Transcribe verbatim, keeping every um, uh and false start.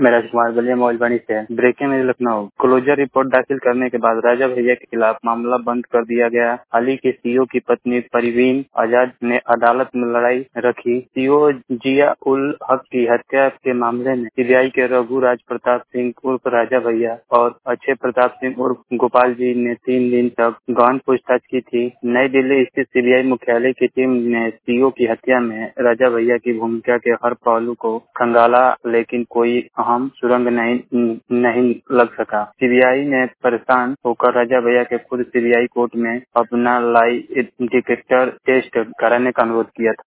मैं राजकुमार बलिया मोबाइल से। Breaking news Lucknow. Closure report दाखिल करने के बाद राजा भैया के खिलाफ मामला बंद कर दिया गया। हाल ही के सीओ की पत्नी परवीन आजाद ने अदालत में लड़ाई रखी। सीओ जिया उल हक की हत्या के मामले में सीबीआई के रघु राज प्रताप सिंह उर्फ राजा भैया और अक्षय प्रताप सिंह उर्फ गोपाल जी ने तीन दिन तक गहन पूछताछ की थी। नई दिल्ली स्थित सीबीआई मुख्यालय की टीम ने सीओ की हत्या में राजा भैया की भूमिका के हर पहलू को खंगाला, लेकिन कोई अहम सुरंग नहीं नहीं लग सका। सीबीआई ने परेशान होकर राजा भैया के खुद सीबीआई कोर्ट में अपना लाई डिटेक्टर टेस्ट कराने का अनुरोध किया था।